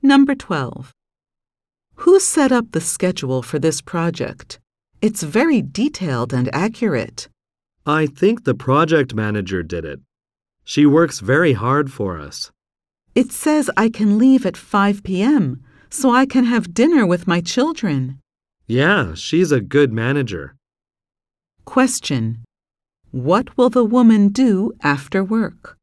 Number 12. Who set up the schedule for this project? It's very detailed and accurate. I think the project manager did it. She works very hard for us. It says I can leave at 5 p.m., so I can have dinner with my children. Yeah, she's a good manager. Question. What will the woman do after work?